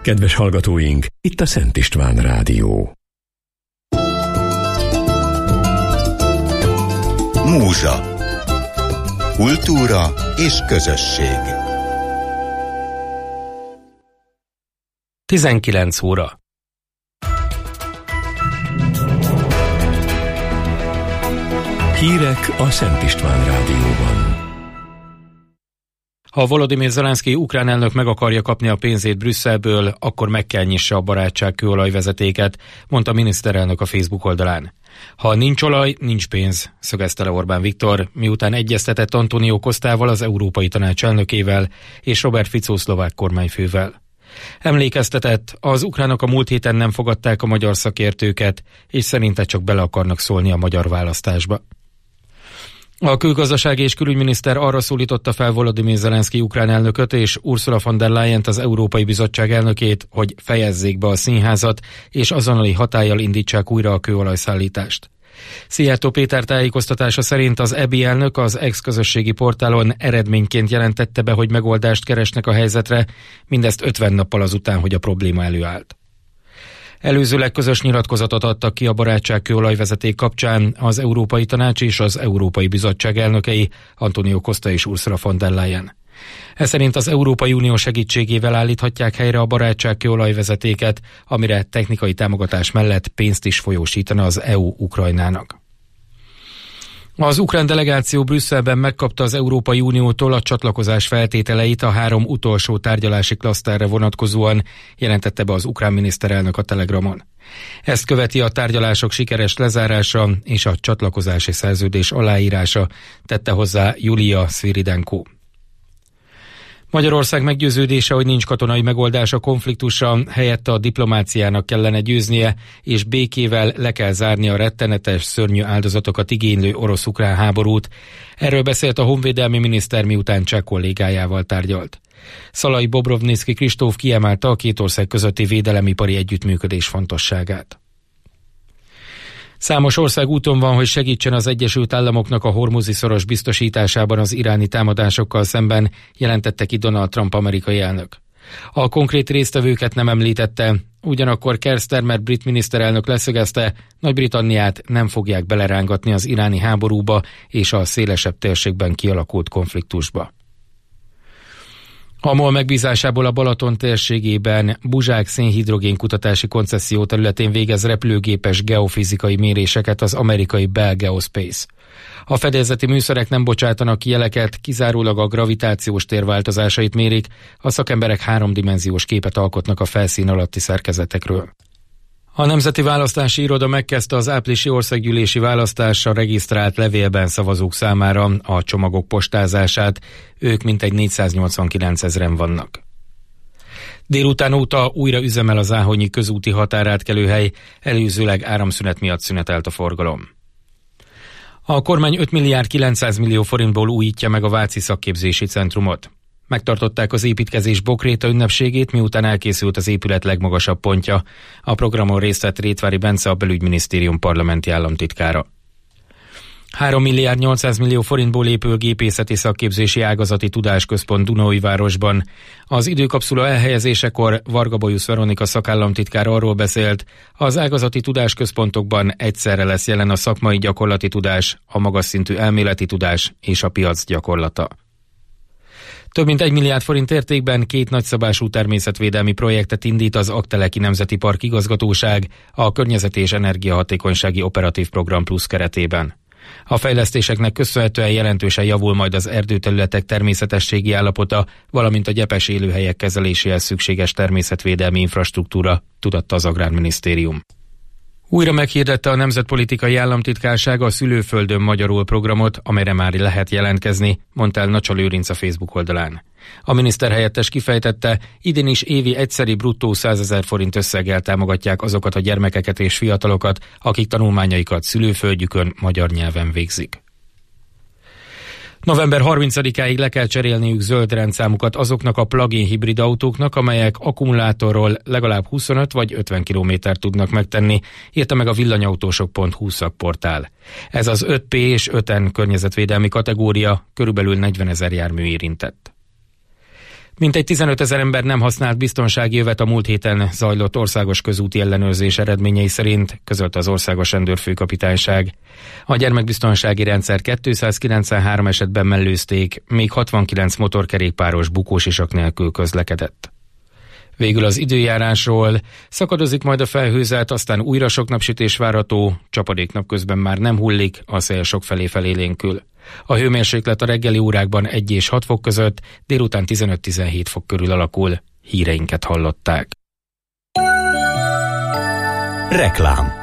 Kedves hallgatóink, itt a Szent István Rádió. Múzsa. Kultúra és közösség. 19 óra. Hírek a Szent István Rádióban. Ha Volodymyr Zelenszky ukrán elnök meg akarja kapni a pénzét Brüsszelből, akkor meg kell nyissa a barátság kőolajvezetéket, mondta a miniszterelnök a Facebook oldalán. Ha nincs olaj, nincs pénz, szögezte le Orbán Viktor, miután egyeztetett Antonio Costával, az Európai Tanács elnökével és Robert Fico szlovák kormányfővel. Emlékeztetett, az ukránok a múlt héten nem fogadták a magyar szakértőket, és szerinte csak bele akarnak szólni a magyar választásba. A külgazdasági és külügyminiszter arra szólította fel Volodymyr Zelenszky ukrán elnököt és Ursula von der Leyent, az Európai Bizottság elnökét, hogy fejezzék be a színházat, és azonnali hatállyal indítsák újra a kőolajszállítást. Szijjártó Péter tájékoztatása szerint az EBI elnök az ex-közösségi portálon eredményként jelentette be, hogy megoldást keresnek a helyzetre, mindezt 50 nappal azután, hogy a probléma előállt. Előzőleg közös nyilatkozatot adtak ki a barátság kőolajvezeték kapcsán az Európai Tanács és az Európai Bizottság elnökei, Antonio Costa és Ursula von der Leyen. Ez szerint az Európai Unió segítségével állíthatják helyre a barátság kőolajvezetéket, amire technikai támogatás mellett pénzt is folyósítana az EU Ukrajnának. Az ukrán delegáció Brüsszelben megkapta az Európai Uniótól a csatlakozás feltételeit a 3 utolsó tárgyalási klaszterre vonatkozóan, jelentette be az ukrán miniszterelnök a Telegramon. Ezt követi a tárgyalások sikeres lezárása és a csatlakozási szerződés aláírása, tette hozzá Julia Sviridenko. Magyarország meggyőződése, hogy nincs katonai megoldás a konfliktusra, helyette a diplomáciának kellene győznie, és békével le kell zárni a rettenetes, szörnyű áldozatokat igénylő orosz-ukrán háborút. Erről beszélt a honvédelmi miniszter, miután cseh kollégájával tárgyalt. Szalai Bobrovnicki Kristóf kiemelte a két ország közötti védelemipari együttműködés fontosságát. Számos ország úton van, hogy segítsen az Egyesült Államoknak a Hormuzi-szoros biztosításában az iráni támadásokkal szemben, jelentette ki Donald Trump amerikai elnök. A konkrét résztvevőket nem említette, ugyanakkor Keir Starmer brit miniszterelnök leszögezte, Nagy-Britanniát nem fogják belerángatni az iráni háborúba és a szélesebb térségben kialakult konfliktusba. A MOL megbízásából a Balaton térségében Buzsák szénhidrogén kutatási koncesszió területén végez repülőgépes geofizikai méréseket az amerikai Bell Geospace. A fedélzeti műszerek nem bocsátanak ki jeleket, kizárólag a gravitációs tér változásait mérik, a szakemberek 3-dimenziós képet alkotnak a felszín alatti szerkezetekről. A Nemzeti Választási Iroda megkezdte az áprilisi országgyűlési választásra regisztrált levélben szavazók számára a csomagok postázását, ők mintegy 489 000-en vannak. Délután óta újra üzemel a záhonyi közúti határátkelőhely, előzőleg áramszünet miatt szünetelt a forgalom. A kormány 5 milliárd 900 millió forintból újítja meg a Váci Szakképzési Centrumot. Megtartották az építkezés Bokréta ünnepségét, miután elkészült az épület legmagasabb pontja. A programon részt vett Rétvári Bence, a Belügyminisztérium parlamenti államtitkára. 3 milliárd 800 millió forintból épül gépészeti szakképzési ágazati tudásközpont Dunaújvárosban. Az időkapszula elhelyezésekor Varga Bolyusz Veronika szakállamtitkár arról beszélt, az ágazati tudásközpontokban egyszerre lesz jelen a szakmai gyakorlati tudás, a magas szintű elméleti tudás és a piac gyakorlata. Több mint 1 milliárd forint értékben 2 nagyszabású természetvédelmi projektet indít az Aggteleki Nemzeti Park igazgatóság a Környezeti és Energiahatékonysági Operatív Program Plusz keretében. A fejlesztéseknek köszönhetően jelentősen javul majd az erdőterületek természetességi állapota, valamint a gyepes élőhelyek kezeléséhez szükséges természetvédelmi infrastruktúra, tudatta az Agrárminisztérium. Újra meghirdette a Nemzetpolitikai Államtitkárság a Szülőföldön magyarul programot, amelyre már lehet jelentkezni, mondta el Nacsal Lőrinc a Facebook oldalán. A miniszterhelyettes kifejtette, idén is évi egyszeri bruttó 100 000 forint összeggel támogatják azokat a gyermekeket és fiatalokat, akik tanulmányaikat szülőföldjükön magyar nyelven végzik. November 30-áig le kell cserélniük zöld rendszámukat azoknak a plug-in hibrid autóknak, amelyek akkumulátorról legalább 25 vagy 50 kilométert tudnak megtenni, írta meg a villanyautósok.hu szakportál. Ez az 5P és 5N környezetvédelmi kategória, körülbelül 40 000 jármű érintett. Mintegy 15 000 ember nem használt biztonsági övet a múlt héten zajlott országos közúti ellenőrzés eredményei szerint, közölte az Országos Rendőrfőkapitányság. A gyermekbiztonsági rendszer 293 esetben mellőzték, még 69 motorkerékpáros bukósisak nélkül közlekedett. Végül az időjárásról: szakadozik majd a felhőzet, aztán újra sok napsütés várható, csapadék napközben már nem hullik, a szél sokfelé felélénkül. A hőmérséklet a reggeli órákban 1 és 6 fok között, délután 15-17 fok körül alakul. Híreinket hallották. Reklám.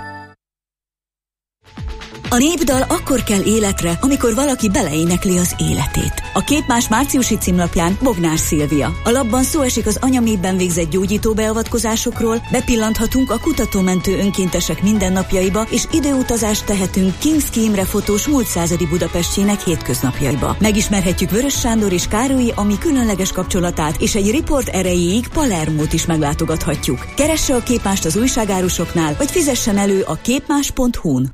A népdal akkor kell életre, amikor valaki beleénekli az életét. A Képmás márciusi címlapján Bognár Szilvia. A lapban szó esik az anyaméhben végzett gyógyító beavatkozásokról, bepillanthatunk a kutatómentő önkéntesek mindennapjaiba, és időutazást tehetünk Kinszki Imre fotós múlt századi Budapestjének hétköznapjaiba. Megismerhetjük Vörös Sándor és Károlyi Ami különleges kapcsolatát, és egy riport erejéig Palermót is meglátogathatjuk. Keresse a Képmást az újságárusoknál, vagy fizessen elő a képmás.hu-n.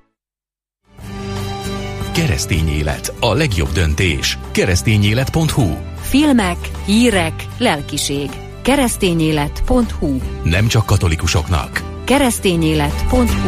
Keresztény élet, a legjobb döntés. Keresztényélet.hu. Filmek, hírek, lelkiség. Keresztényélet.hu. Nem csak katolikusoknak. Keresztényélet.hu.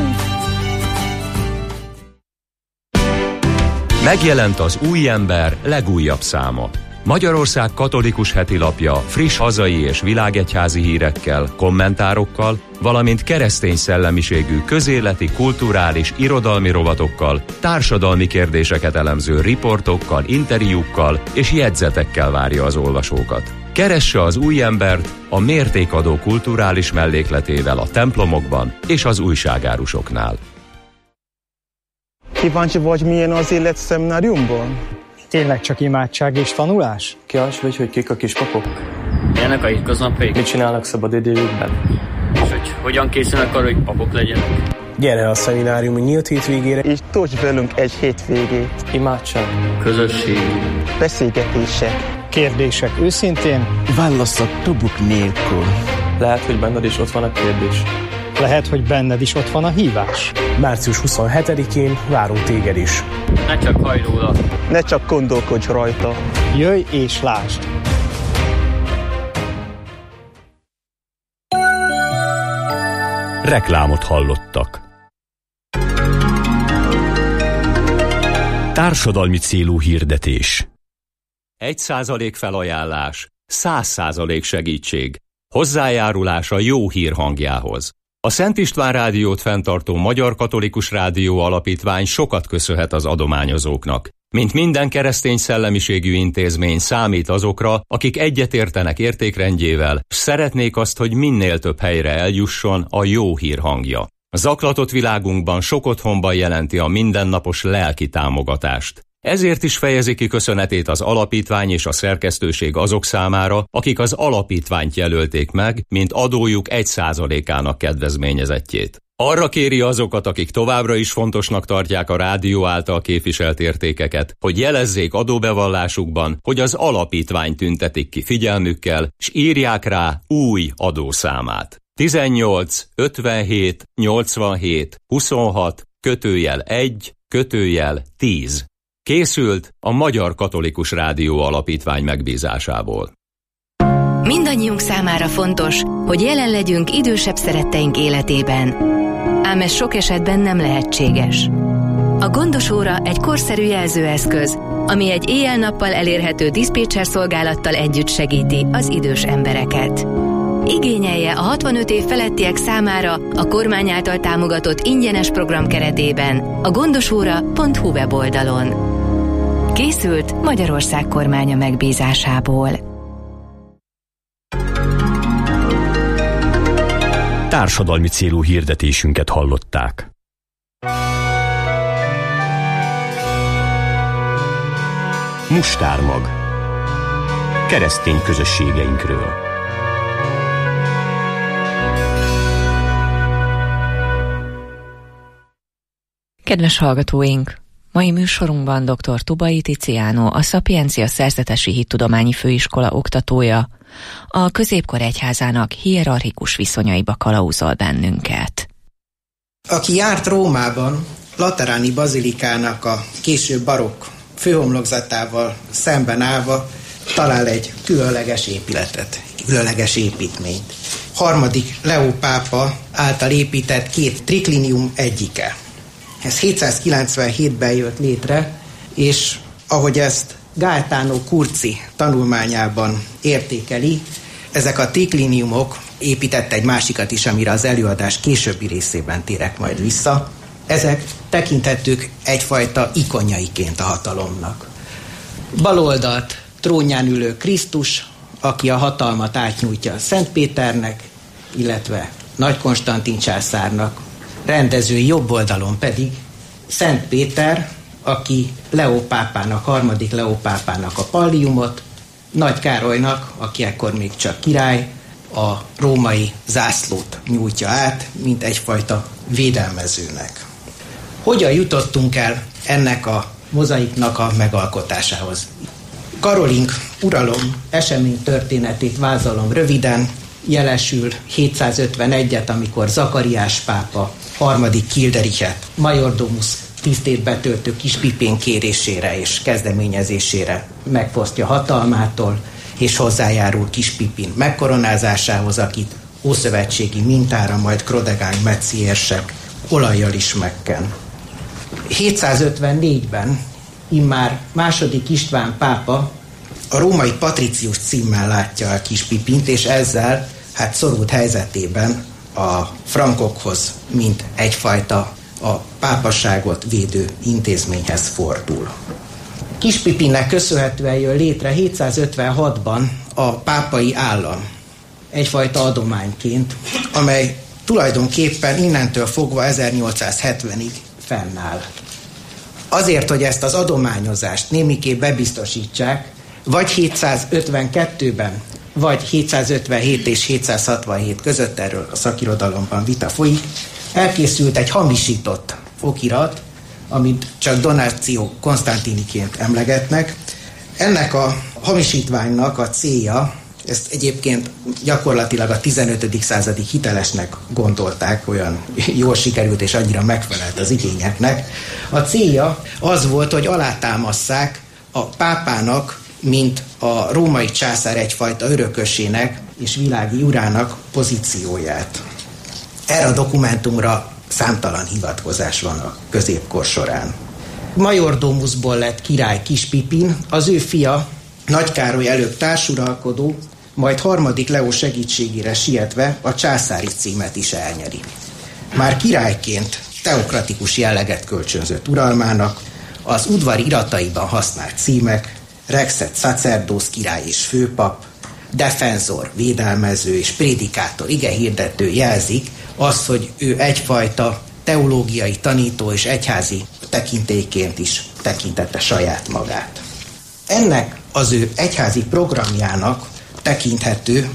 Megjelent az Új Ember legújabb száma. Magyarország katolikus hetilapja friss hazai és világegyházi hírekkel, kommentárokkal, valamint keresztény szellemiségű közéleti, kulturális, irodalmi rovatokkal, társadalmi kérdéseket elemző riportokkal, interjúkkal és jegyzetekkel várja az olvasókat. Keresse az Új Embert a mértékadó kulturális mellékletével a templomokban és az újságárusoknál. Kíváncsi vagy, milyen az élet szemináriumban? Tényleg csak imádság és tanulás? Kíváncsi vagy, hogy kik a kispapok? Milyenek a hétköznapjaik? Mit csinálnak szabadidejükben? És hogy hogyan készülnek arra, hogy papok legyenek? Gyere a szemináriumi nyílt hétvégére, És tölts velünk egy hétvégét. imádság, Közösség. Beszélgetések. Kérdések őszintén? Válaszok tubuk nélkül. lehet, hogy benned is ott van a kérdés. Lehet, hogy benned is ott van a hívás. Március 27-én várunk téged is. Ne csak hajj róla. Ne csak gondolkodj rajta. Jöjj és lásd! Reklámot hallottak. Társadalmi célú hirdetés. 1% felajánlás, 100% segítség. Hozzájárulás a jó hír hangjához. A Szent István Rádiót fenntartó Magyar Katolikus Rádió Alapítvány sokat köszönhet az adományozóknak. Mint minden keresztény szellemiségű intézmény, számít azokra, akik egyetértenek értékrendjével, s szeretnék azt, hogy minél több helyre eljusson a jó hír hangja. A zaklatott világunkban sok otthonban jelenti a mindennapos lelki támogatást. Ezért is fejezi ki köszönetét az alapítvány és a szerkesztőség azok számára, akik az alapítványt jelölték meg, mint adójuk 1%-ának kedvezményezettjét. Arra kéri azokat, akik továbbra is fontosnak tartják a rádió által képviselt értékeket, hogy jelezzék adóbevallásukban, hogy az alapítvány tüntetik ki figyelmükkel, s írják rá új adószámát. 18 57 87 26 /1 /10. Készült a Magyar Katolikus Rádió Alapítvány megbízásából. Mindannyiunk számára fontos, hogy jelen legyünk idősebb szeretteink életében. Ám ez sok esetben nem lehetséges. A gondos óra egy korszerű jelzőeszköz, ami egy éjjel-nappal elérhető diszpécser szolgálattal együtt segíti az idős embereket. Igényelje a 65 év felettiek számára a kormány által támogatott ingyenes program keretében a gondosóra.hu weboldalon. Készült Magyarország kormánya megbízásából. Társadalmi célú hirdetésünket hallották. Mustármag. Keresztény közösségeinkről. Kedves hallgatóink! Mai műsorunkban dr. Tubai Tiziano, a Szapiencia Szerzetesi Hittudományi Főiskola oktatója, a középkor egyházának hierarchikus viszonyaiba kalauzol bennünket. Aki járt Rómában, Lateráni bazilikának a késő barokk főhomlokzatával szemben állva, talál egy különleges épületet, különleges építményt. Harmadik Leó pápa által épített 2 triklinium egyike. Ez 797-ben jött létre, és ahogy ezt Gaetano Curzi tanulmányában értékeli, ezek a trikliniumok, épített egy másikat is, amire az előadás későbbi részében térek majd vissza, ezek tekinthetők egyfajta ikonjaiként a hatalomnak. Bal oldalt trónján ülő Krisztus, aki a hatalmat átnyújtja Szent Péternek, illetve Nagy Konstantin császárnak, rendezői jobb oldalon pedig Szent Péter, aki Leó pápának, harmadik Leó pápának a palliumot, Nagy Károlynak, aki ekkor még csak király, a római zászlót nyújtja át, mint egyfajta védelmezőnek. Hogyan jutottunk el ennek a mozaiknak a megalkotásához? Karolink uralom esemény történetét vázolom röviden, jelesül 751-et, amikor Zakariás pápa harmadik Kilderichet, majordomus tisztét betöltő Kis Pipén kérésére és kezdeményezésére megfosztja hatalmától, és hozzájárul Kis Pipin megkoronázásához, akit ószövetségi mintára majd Chrodegang metzi érsek olajjal is megken. 754-ben immár második István pápa a római patricius címmel látja a Kis Pipint, és ezzel szorult helyzetében a frankokhoz, mint egyfajta a pápasságot védő intézményhez fordul. Kis Pipinnek köszönhetően jön létre 756-ban a pápai állam egyfajta adományként, amely tulajdonképpen innentől fogva 1870-ig fennáll. Azért, hogy ezt az adományozást némiképp bebiztosítsák, vagy 752-ben, vagy 757 és 767 között, erről a szakirodalomban vita folyik, elkészült egy hamisított okirat, amit csak Donátio Konstantiniként emlegetnek. Ennek a hamisítványnak a célja, ezt egyébként gyakorlatilag a 15. századig hitelesnek gondolták, olyan jól sikerült és annyira megfelelt az igényeknek. A célja az volt, hogy alátámasszák a pápának, mint a római császár egyfajta örökösének és világi urának pozícióját. Erre a dokumentumra számtalan hivatkozás van a középkor során. Majordomusból lett király Kis Pipin, az ő fia Nagy Károly előbb társuralkodó, majd harmadik Leó segítségére sietve a császári címet is elnyeri. Már királyként teokratikus jelleget kölcsönzött uralmának, az udvari irataiban használt címek, Rexet sacerdos király és főpap, defenzor védelmező és prédikátor igehirdető jelzik azt, hogy ő egyfajta teológiai tanító és egyházi tekintélyként is tekintette saját magát. Ennek az ő egyházi programjának tekinthető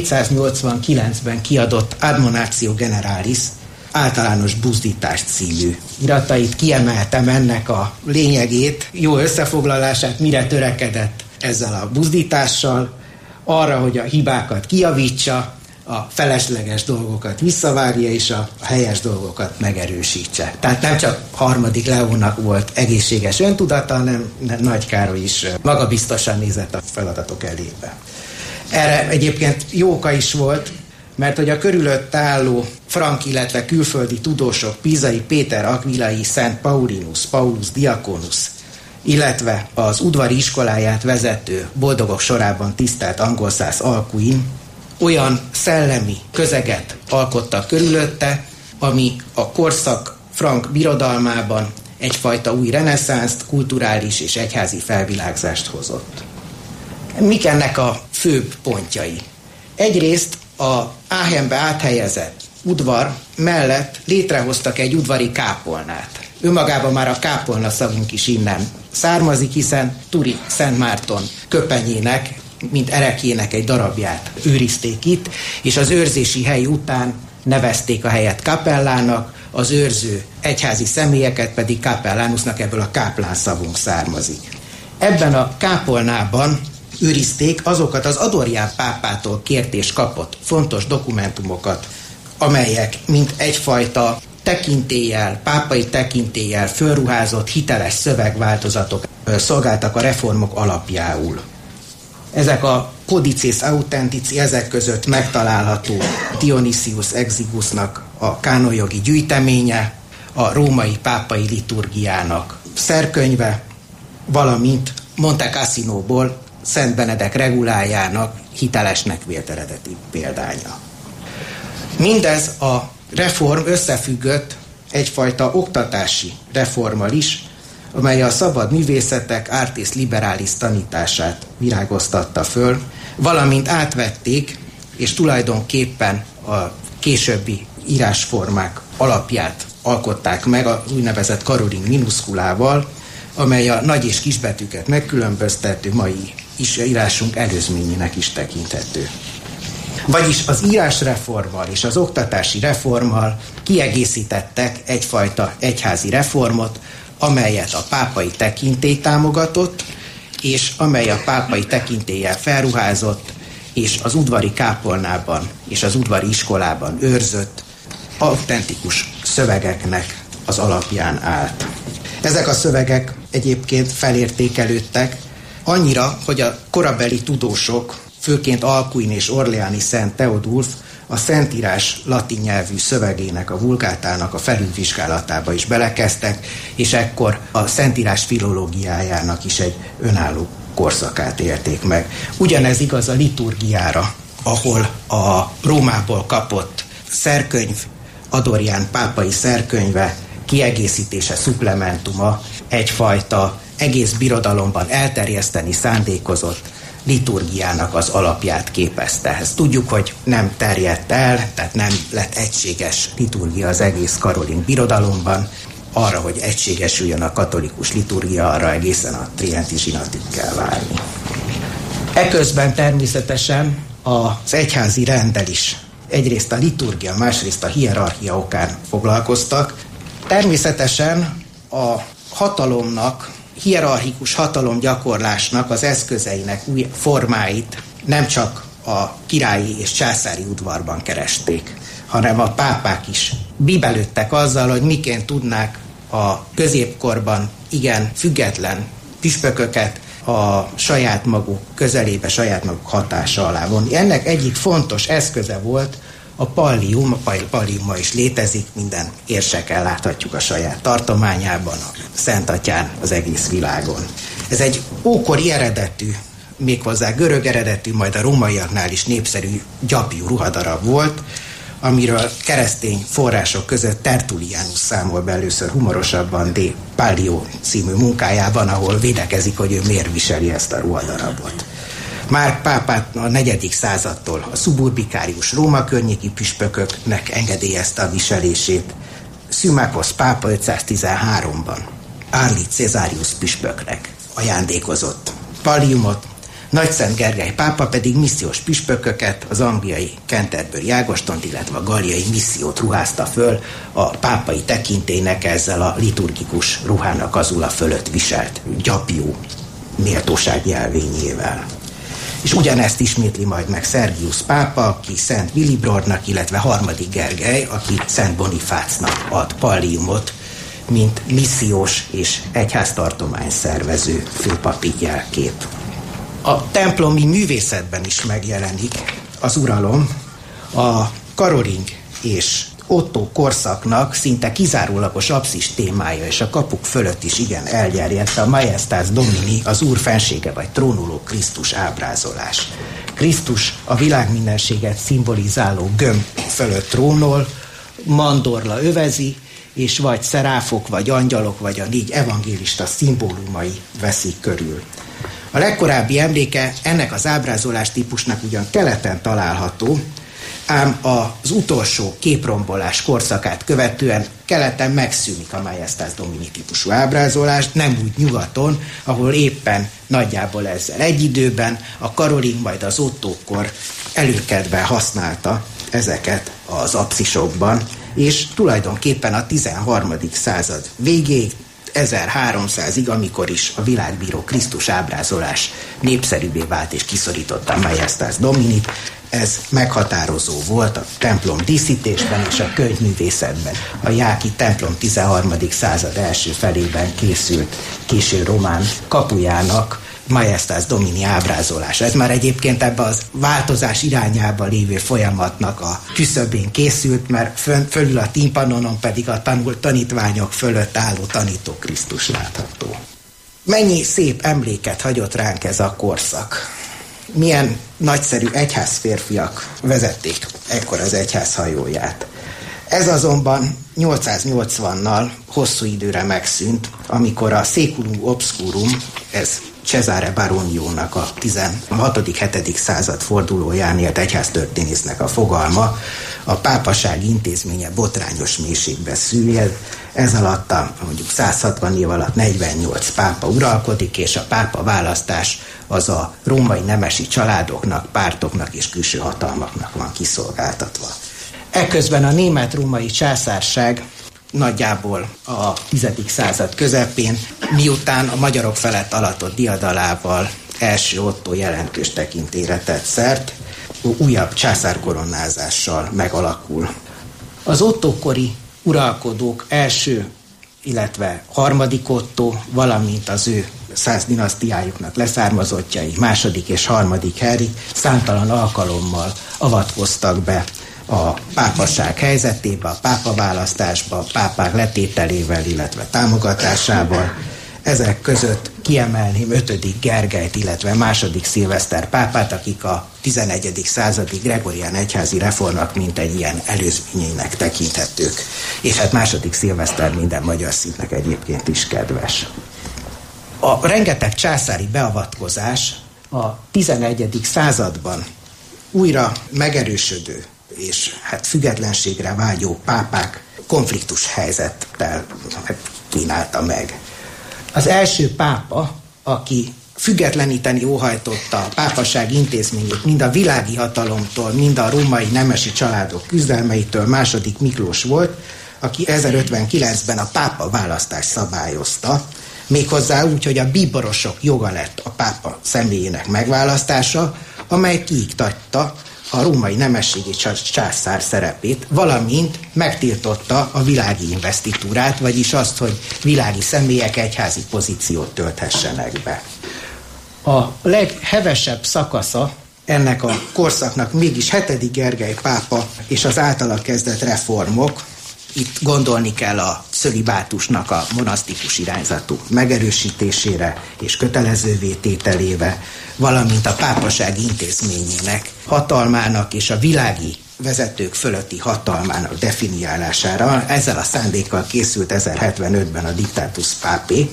789-ben kiadott Admonatio Generalis, általános buzdítás című iratait. Kiemeltem ennek a lényegét, jó összefoglalását, mire törekedett ezzel a buzdítással, arra, hogy a hibákat kijavítsa, a felesleges dolgokat visszavágja, és a helyes dolgokat megerősítse. Tehát nem csak harmadik Leónak volt egészséges öntudata, hanem Nagy Károly is magabiztosan nézett a feladatok elébe. Erre egyébként jó oka is volt, mert hogy a körülött álló frank, illetve külföldi tudósok, Pizai Péter Aquilai, Szent Paulinus, Paulus Diakonus, illetve az udvari iskoláját vezető, boldogok sorában tisztelt angolszász Alcuin olyan szellemi közeget alkottak körülötte, ami a korszak frank birodalmában egyfajta új reneszánszt, kulturális és egyházi felvilágzást hozott. Mik ennek a főbb pontjai? Egyrészt a Aachenbe áthelyezett udvar mellett létrehoztak egy udvari kápolnát. Önmagában már a kápolna szavunk is innen származik, hiszen Turi Szent Márton köpenyének, mint erekjének egy darabját őrizték itt, és az őrzési hely után nevezték a helyet kapellának, az őrző egyházi személyeket pedig kapellánusnak, ebből a káplán szavunk származik. Ebben a kápolnában őrizték azokat az Adorján pápától kért és kapott fontos dokumentumokat, amelyek mint egyfajta tekintéllyel, pápai tekintéllyel fölruházott hiteles szövegváltozatok szolgáltak a reformok alapjául. Ezek a Codices Authentici, ezek között megtalálható Dionysius Exigusnak a kánonjogi gyűjteménye, a római pápai liturgiának szerkönyve, valamint Monte Cassinóból Szent Benedek regulájának hitelesnek vélt eredeti példánya. Mindez a reform összefüggött egyfajta oktatási reformmal is, amely a szabad művészetek artis liberalis tanítását virágoztatta föl, valamint átvették, és tulajdonképpen a későbbi írásformák alapját alkották meg az úgynevezett Caroling minusculával, amely a nagy és kisbetűket megkülönböztető mai írásunk előzményének is tekinthető. Vagyis az írásreformmal és az oktatási reformmal kiegészítettek egyfajta egyházi reformot, amelyet a pápai tekintély támogatott, és amely a pápai tekintéllyel felruházott, és az udvari kápolnában és az udvari iskolában őrzött autentikus szövegeknek az alapján állt. Ezek a szövegek egyébként felértékelődtek annyira, hogy a korabeli tudósok, főként Alcuin és Orleani Szent Teodulf a Szentírás latin nyelvű szövegének, a Vulgátának a felülvizsgálatába is belekezdtek, és ekkor a Szentírás filológiájának is egy önálló korszakát élték meg. Ugyanez igaz a liturgiára, ahol a Rómából kapott szerkönyv, Adorján pápai szerkönyve, kiegészítése, supplementuma egyfajta egész birodalomban elterjeszteni szándékozott liturgiának az alapját képezte. Ezt tudjuk, hogy nem terjedt el, tehát nem lett egységes liturgia az egész Karoling birodalomban. Arra, hogy egységesüljön a katolikus liturgia, arra egészen a Trienti zsinatig kell várni. Eközben természetesen az egyházi renddel is egyrészt a liturgia, másrészt a hierarchia okán foglalkoztak. Természetesen a hatalomnak, hierarchikus hatalomgyakorlásnak az eszközeinek új formáit nem csak a királyi és császári udvarban keresték, hanem a pápák is bíbelődtek azzal, hogy miként tudnák a középkorban igen független püspököket a saját maguk közelébe, saját maguk hatása alá vonni. Ennek egyik fontos eszköze volt a pallium, a pallium ma is létezik, minden érseken láthatjuk a saját tartományában, a Szentatyán, az egész világon. Ez egy ókori eredetű, méghozzá görög eredetű, majd a rómaiaknál is népszerű gyapjú ruhadarab volt, amiről keresztény források között Tertullianus számol be először humorosabban De Pallio című munkájában, ahol védekezik, hogy ő miért viseli ezt a ruhadarabot. Már pápát a 4. századtól a szuburbikárius Róma környéki püspököknek engedélyezte a viselését. Symmachus pápa 513-ban Árli Cézárius püspöknek ajándékozott palliumot, Nagyszent Gergely pápa pedig missziós püspököket, az angliai Canterbury Ágostont, illetve a galliai missziót ruházta föl a pápai tekintélynek ezzel a liturgikus ruhának azul a fölött viselt gyapjú méltóság jelvényével. És ugyanezt ismétli majd meg Szergius pápa, aki Szent Willibrordnak, illetve 3. Gergely, aki Szent Bonifácnak ad palliumot, mint missziós és egyháztartomány szervező főpapi jelkép. A templomi művészetben is megjelenik az uralom. A Karoling és Otto korszaknak szinte kizárólagos apszis témája, és a kapuk fölött is igen elterjedt a Majestas Domini, az Úr fensége vagy trónuló Krisztus ábrázolás. Krisztus a világmindenséget szimbolizáló gömb fölött trónol, mandorla övezi, és vagy szeráfok, vagy angyalok, vagy a 4 evangélista szimbólumai veszik körül. A legkorábbi emléke ennek az ábrázolás típusnak ugyan keleten található, ám az utolsó képrombolás korszakát követően keleten megszűnik a Majestas Domini típusú ábrázolás, nem úgy nyugaton, ahol éppen nagyjából ezzel egy időben a Karoling majd az Ottókor előkedve használta ezeket az apszisokban, és tulajdonképpen a 13. század végéig, 1300-ig, amikor is a világbíró Krisztus ábrázolás népszerűbbé vált és kiszorította a Majestas Dominit, ez meghatározó volt a templom díszítésben és a könyvművészetben. A jáki templom 13. század első felében készült késő román kapujának Majestas Domini ábrázolása. Ez már egyébként ebbe az változás irányába lévő folyamatnak a küszöbén készült, mert fölül a timpanonon pedig a tanítványok fölött álló tanító Krisztus látható. Mennyi szép emléket hagyott ránk ez a korszak. Milyen nagyszerű egyházférfiak vezették ekkor az egyház hajóját. Ez azonban 880-nal hosszú időre megszűnt, amikor a Saeculum Obscurum, ez Cesare Baronionak a 16.-7. század fordulóján élt egyháztörténésznek a fogalma, a pápaság intézménye botrányos mélységbe szűjjel. Ez alatt mondjuk 160 év alatt 48 pápa uralkodik, és a pápa választás az a római nemesi családoknak, pártoknak és külső hatalmaknak van kiszolgáltatva. Ekközben a német-római császárság nagyjából a 10. század közepén, miután a magyarok felett alatott diadalával első Ottó jelentős tekintélyre tett szert, újabb császárkoronázással megalakul. Az Ottó-kori uralkodók első, illetve harmadik Ottó, valamint az ő 100 dinasztiájuknak leszármazottjai, második és harmadik Henrik számtalan alkalommal avatkoztak be a pápaság helyzetébe, a pápaválasztásba, a pápák letételével, illetve támogatásával. Ezek között kiemelném 5. Gergelyt, illetve 2. Szilveszter pápát, akik a 11. századi Gregorián egyházi reformnak mint egy ilyen előzményének tekinthetők. És hát 2. Szilveszter minden magyar szívnek egyébként is kedves. A rengeteg császári beavatkozás a 11. században újra megerősödő és hát függetlenségre vágyó pápák konfliktus helyzettel kínálta meg. Az első pápa, aki függetleníteni óhajtotta a pápaság intézményét mind a világi hatalomtól, mind a római nemesi családok küzdelmeitől, II. Miklós volt, aki 1059-ben a pápa választást szabályozta, méghozzá úgy, hogy a bíborosok joga lett a pápa személyének megválasztása, amely kiiktatta a római nemességi császár szerepét, valamint megtiltotta a világi investitúrát, vagyis azt, hogy világi személyek egyházi pozíciót tölthessenek be. A leghevesebb szakasza ennek a korszaknak mégis 7. Gergely pápa és az általa kezdett reformok. Itt gondolni kell a cölibátusnak a monasztikus irányzatú megerősítésére és kötelezővé tételébe, valamint a pápaság intézményének hatalmának és a világi vezetők fölötti hatalmának definiálására. Ezzel a szándékkal készült 1075-ben a Dictatus Papae,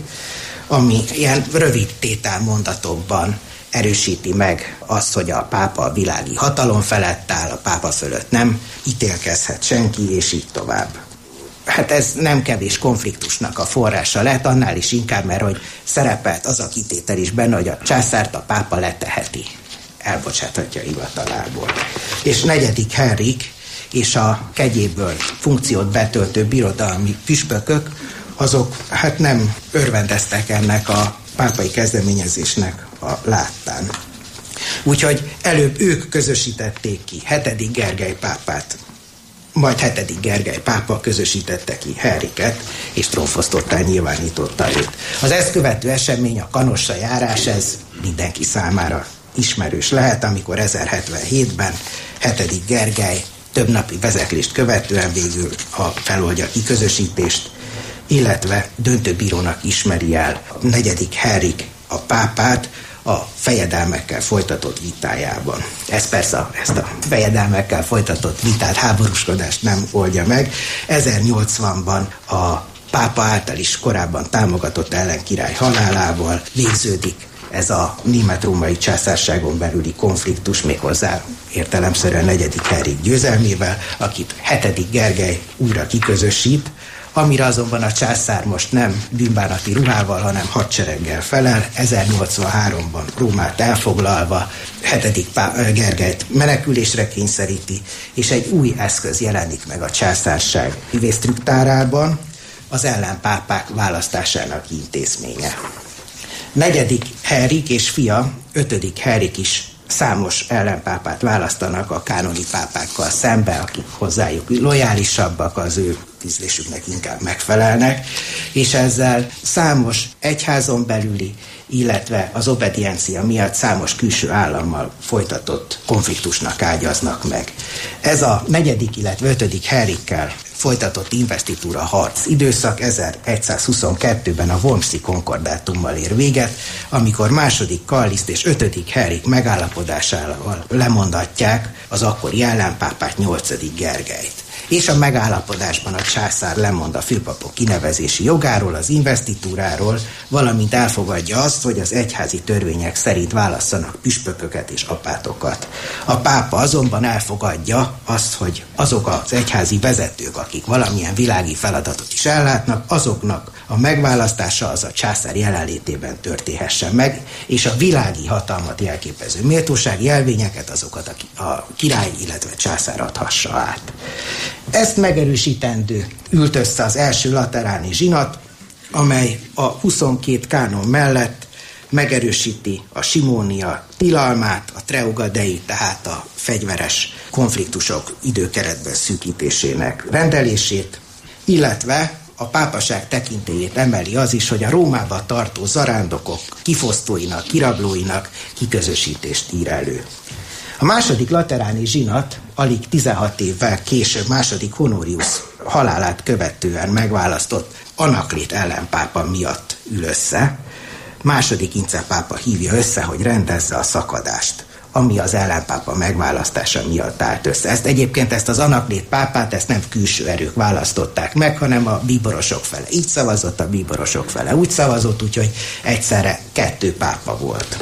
ami ilyen rövid tételmondatokban erősíti meg azt, hogy a pápa a világi hatalom felett áll, a pápa fölött nem ítélkezhet senki, és így tovább. Hát ez nem kevés konfliktusnak a forrása lett, annál is inkább, mert hogy szerepelt az a kitétel is benne, hogy a császárt a pápa leteheti, elbocsáthatja hivatalából. És 4. Henrik és a kegyéből funkciót betöltő birodalmi püspökök, azok hát nem örvendeztek ennek a pápai kezdeményezésnek a láttán. Úgyhogy előbb ők közösítették ki 7. Gergely pápát, majd 7. Gergely pápa közösítette ki Henriket, és trónfosztottá nyilvánította őt. Az ezt követő esemény, a Kanossa járás, ez mindenki számára ismerős lehet, amikor 1077-ben 7. Gergely több napi vezeklést követően végül feloldja a kiközösítést, illetve döntőbírónak ismeri el a 4. Henrik a pápát a fejedelmekkel folytatott vitájában. Ez persze ezt a fejedelmekkel folytatott vitát, háborúskodást nem oldja meg. 1080-ban a pápa által is korábban támogatott ellenkirály halálával végződik ez a német-római császárságon belüli konfliktus, méghozzá értelemszerűen 4. Henrik győzelmével, akit 7. Gergely újra kiközösít, amire azonban a császár most nem bűnbánati ruhával, hanem hadsereggel felel. 1083-ban Rómát elfoglalva 7. Gergelyt menekülésre kényszeríti, és egy új eszköz jelenik meg a császárság üvésztrüktárában, az ellenpápák választásának intézménye. 4. Henrik és fia, 5. Henrik is számos ellenpápát választanak a kánoni pápákkal szembe, akik hozzájuk lojálisabbak, az ő ízlésüknek inkább megfelelnek, és ezzel számos egyházon belüli illetve az obediencia miatt számos külső állammal folytatott konfliktusnak ágyaznak meg. Ez a 4., illetve 5. Henrikkel folytatott investitúra harc időszak 1122-ben a Wormsi konkordátummal ér véget, amikor II. Kalliszt és 5. Henrik megállapodásával lemondatják az akkori ellenpápát, 8. Gergelyt. És a megállapodásban a császár lemond a főpapok kinevezési jogáról, az investitúráról, valamint elfogadja azt, hogy az egyházi törvények szerint válasszanak püspököket és apátokat. A pápa azonban elfogadja azt, hogy azok az egyházi vezetők, akik valamilyen világi feladatot is ellátnak, azoknak a megválasztása az a császár jelenlétében történhessen meg, és a világi hatalmat jelképező méltósági jelvényeket azokat a király, illetve császár adhassa át. Ezt megerősítendő ült össze az első lateráni zsinat, amely a 22 kánon mellett megerősíti a simónia tilalmát, a treugadei, tehát a fegyveres konfliktusok időkeretben szűkítésének rendelését, illetve a pápaság tekintélyét emeli az is, hogy a Rómába tartó zarándokok kifosztóinak, kirablóinak kiközösítést ír elő. A második lateráni zsinat alig 16 évvel később II. Honorius halálát követően megválasztott Anaklét ellenpápa miatt ül össze. II. Ince pápa hívja össze, hogy rendezze a szakadást, ami az ellenpápa megválasztása miatt állt össze. Ezt az Anaklét pápát, ezt nem külső erők választották meg, hanem a bíborosok fele így szavazott, a bíborosok fele úgy szavazott, úgyhogy egyszerre 2 pápa volt.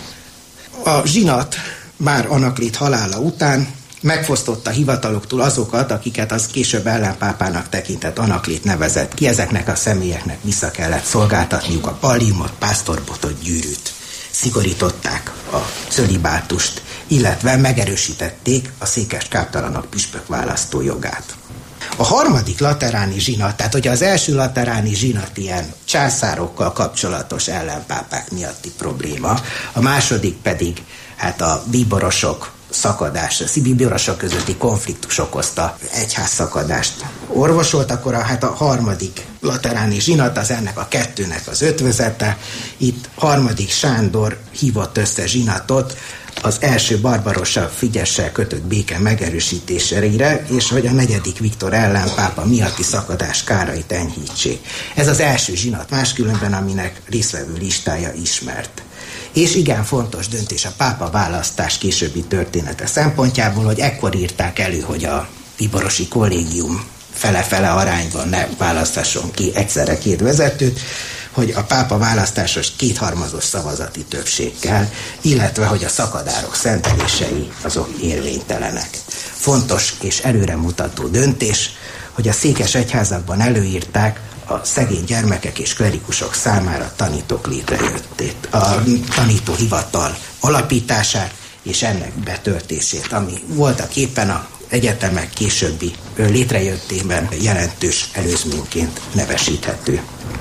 A zsinat már Anaklét halála után megfosztotta hivataloktól azokat, akiket az később ellenpápának tekintett Anaklét nevezett ki. Ezeknek a személyeknek vissza kellett szolgáltatniuk a palliumot, pásztorbotot, gyűrűt. Szigorították a cölibátust, illetve megerősítették a székes káptalanok püspök választó jogát. A harmadik lateráni zsinat, tehát hogy az első lateráni zsinat ilyen császárokkal kapcsolatos ellenpápák miatti probléma, a második pedig a bíborosok szakadása, a bíborosok közötti konfliktus okozta egyházszakadást orvosolt, akkor a harmadik lateráni zsinat az ennek a 2-nek az ötvözete. Itt harmadik Sándor hívott össze zsinatot az első Barbarossa Figyessel kötött béke megerősítésére, és hogy a 4. Viktor ellenpápa miatti szakadás kárait enyhítsék. Ez az első zsinat máskülönben, aminek résztvevő listája ismert. És igen fontos döntés a pápa választás későbbi története szempontjából, hogy ekkor írták elő, hogy a bíborosi kollégium fele-fele arányban ne választasson ki egyszerre 2 vezetőt, hogy a pápa választásos 2/3 szavazati többség kell, illetve hogy a szakadárok szentelései azok érvénytelenek. Fontos és előremutató döntés, hogy a székes egyházakban előírták a szegény gyermekek és klerikusok számára tanítók létrejöttét, a tanítóhivatal alapítását és ennek betöltését, ami voltak éppen az egyetemek későbbi létrejöttében jelentős előzményként nevesíthető.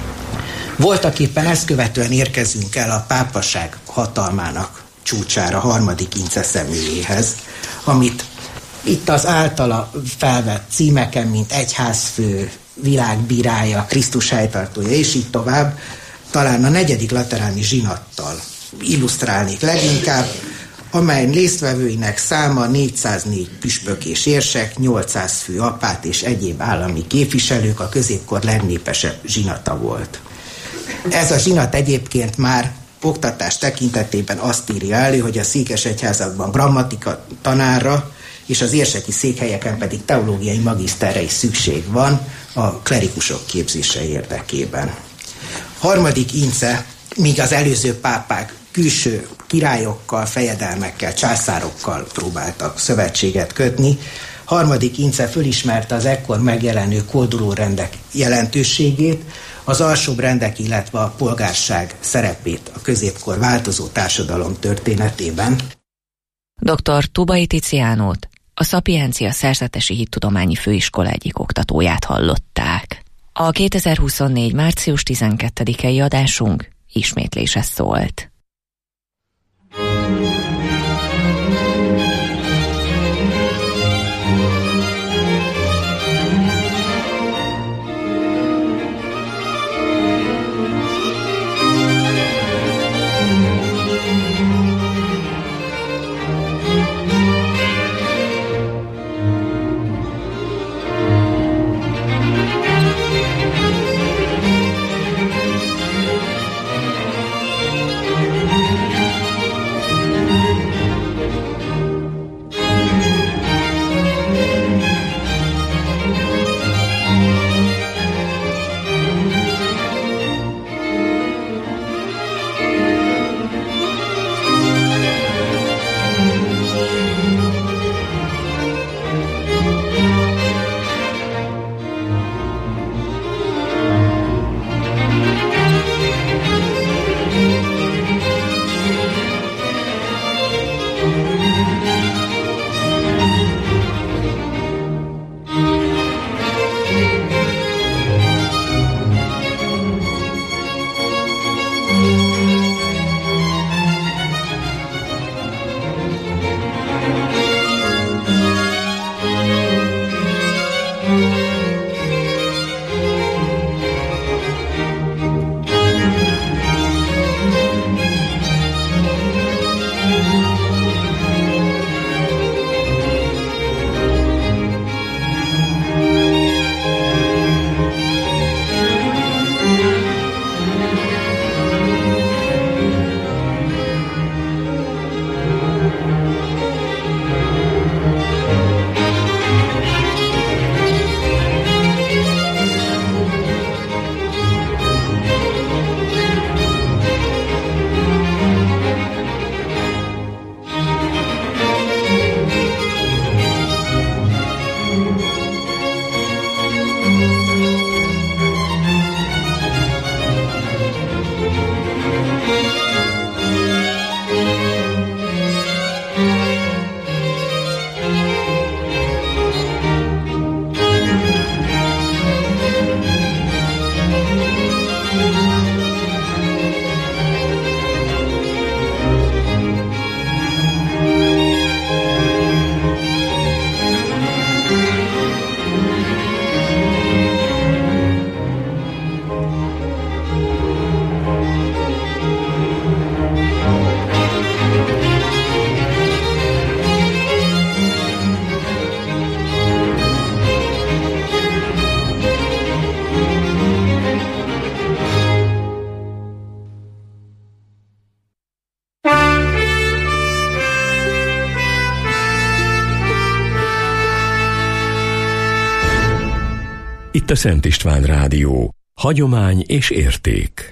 Voltak éppen ezt követően érkezünk el a pápaság hatalmának csúcsára, 3. Ince személyéhez, amit itt az általa felvett címeken, mint egyházfő, világbírája, Krisztus helytartója, és így tovább, talán a 4. lateráni zsinattal illusztrálnék leginkább, amely résztvevőinek száma 404 püspök és érsek, 800 fő apát és egyéb állami képviselők, a középkor legnépesebb zsinata volt. Ez a zsinat egyébként már oktatás tekintetében azt írja elő, hogy a székesegyházakban grammatika tanárra, és az érseki székhelyeken pedig teológiai magiszterre is szükség van a klerikusok képzése érdekében. 3. Ince, míg az előző pápák külső királyokkal, fejedelmekkel, császárokkal próbáltak szövetséget kötni, 3. Ince fölismerte az ekkor megjelenő koldulórendek jelentőségét, az alsóbb rendek, illetve a polgárság szerepét a középkor változó társadalom történetében. Dr. Tubai Tiziánót, a Szapiencia Szerzetesi Hittudományi Főiskola egyik oktatóját hallották. A 2024. március 12-i adásunk ismétlése szólt. itt a Szent István Rádió. Hagyomány és érték.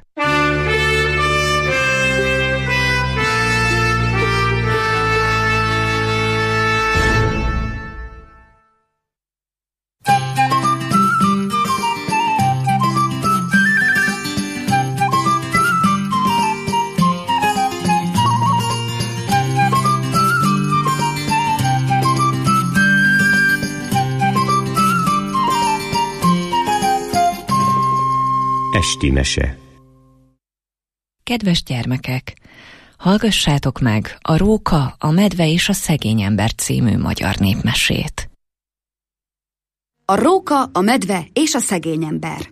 Esti mese. Kedves gyermekek, hallgassátok meg a Róka, a medve és a szegény ember című magyar népmesét. A róka, a medve és a szegény ember.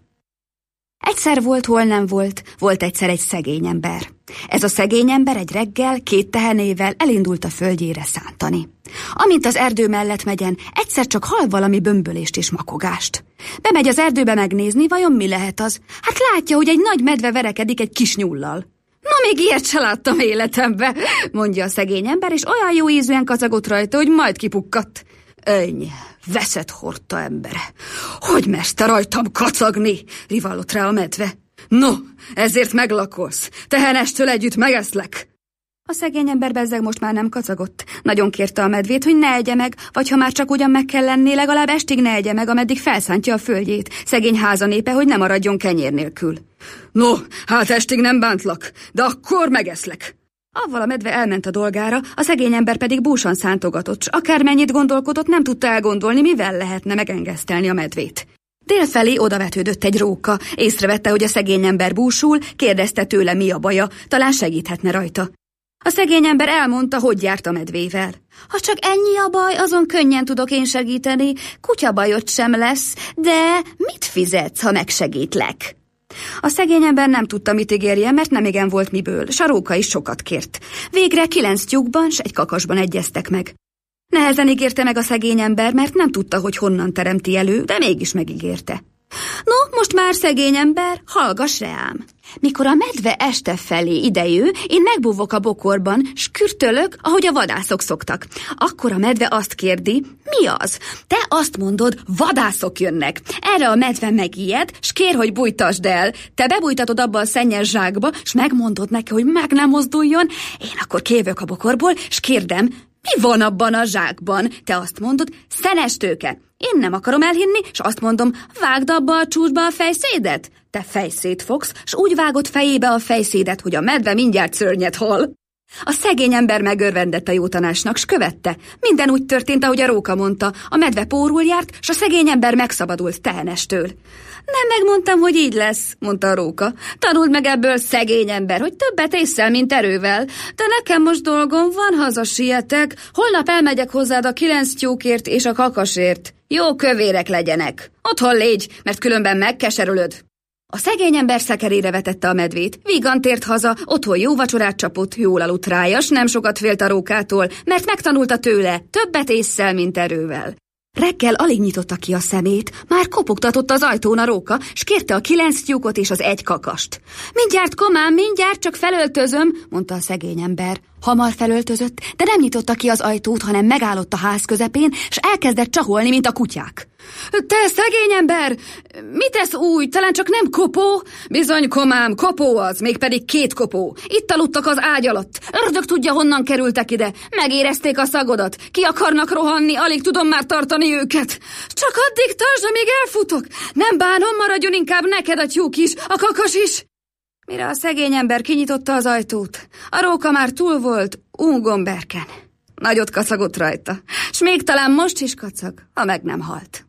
Egyszer volt, hol nem volt, volt egyszer egy szegény ember. Ez a szegény ember egy reggel 2 tehenével elindult a földjére szántani. Amint az erdő mellett megyen, egyszer csak hall valami bömbölést és makogást. Bemegy az erdőbe megnézni, vajon mi lehet az? Hát látja, hogy egy nagy medve verekedik egy kis nyullal. Na, még ilyet se láttam életembe, mondja a szegény ember, és olyan jó ízűen kacagott rajta, hogy majd kipukkadt. Ennyi, veszett hordta embere. Hogy merte rajtam kacagni? Rivallott rá a medve. No, ezért meglakolsz. Tehenestől együtt megeszlek. A szegény ember bezzeg most már nem kacagott. Nagyon kérte a medvét, hogy ne egye meg, vagy ha már csak ugyan meg kell lenni, legalább estig ne egye meg, ameddig felszántja a földjét. Szegény házanépe, hogy ne maradjon kenyér nélkül. No, hát estig nem bántlak, de akkor megeszlek. Avval a medve elment a dolgára, a szegény ember pedig búsan szántogatott, s akármennyit gondolkodott, nem tudta elgondolni, mivel lehetne megengesztelni a medvét. Délfelé odavetődött egy róka, észrevette, hogy a szegény ember búsul, kérdezte tőle, mi a baja, talán segíthetne rajta. A szegény ember elmondta, hogy járt a medvével. Ha csak ennyi a baj, azon könnyen tudok én segíteni, kutyabajod sem lesz, de mit fizetsz, ha megsegítlek? A szegény ember nem tudta, mit ígérje, mert nemigen volt miből, s a róka is sokat kért. Végre 9 tyúkban s egy kakasban egyeztek meg. Nehezen ígérte meg a szegény ember, mert nem tudta, hogy honnan teremti elő, de mégis megígérte. No, most már szegény ember, hallgass rám! Mikor a medve este felé idejő, én megbúvok a bokorban, s kürtölök, ahogy a vadászok szoktak. Akkor a medve azt kérdi, mi az? Te azt mondod, vadászok jönnek. Erre a medve megijed, s kér, hogy bújtasd el. Te bebújtatod abba a szennyes zsákba, s megmondod neki, hogy meg nem mozduljon. Én akkor kijövök a bokorból, s kérdem, mi van abban a zsákban? Te azt mondod, szenes tőke. Én nem akarom elhinni, és azt mondom, vágd abba a csúcsba a fejszédet. Te fejszét fogsz, s úgy vágod fejébe a fejszédet, hogy a medve mindjárt szörnyet hal. A szegény ember megörvendett a jó tanácsnak, s követte. Minden úgy történt, ahogy a róka mondta. A medve pórul járt, s a szegény ember megszabadult tehenestől. Nem megmondtam, hogy így lesz, mondta a róka. Tanuld meg ebből, szegény ember, hogy többet észel, mint erővel. De nekem most dolgom van, hazasietek. Holnap elmegyek hozzád a 9 tyúkért és a kakasért. Jó kövérek legyenek. Otthon légy, mert különben megkeserülöd. A szegény ember szekerére vetette a medvét, vígan tért haza, otthon jó vacsorát csapott, jól aludt rája, s nem sokat félt a rókától, mert megtanulta tőle, többet ésszel, mint erővel. Reggel alig nyitotta ki a szemét, már kopogtatott az ajtón a róka, s kérte a 9 tyúkot és az 1 kakast. Mindjárt, komám, mindjárt, csak felöltözöm, mondta a szegény ember. Hamar felöltözött, de nem nyitotta ki az ajtót, hanem megállott a ház közepén, s elkezdett csaholni, mint a kutyák. Te, szegény ember, mit tesz úgy, talán csak nem kopó? Bizony, komám, kopó az, mégpedig 2 kopó. Itt aludtak az ágy alatt. Ördög tudja, honnan kerültek ide. Megérezték a szagodat. Ki akarnak rohanni, alig tudom már tartani őket. Csak addig tartsd, amíg elfutok. Nem bánom, maradjon inkább neked a tyúk is, a kakas is. Mire a szegény ember kinyitotta az ajtót, a róka már túl volt Ungomberken. Nagyot kacagott rajta, s még talán most is kacag, ha meg nem halt.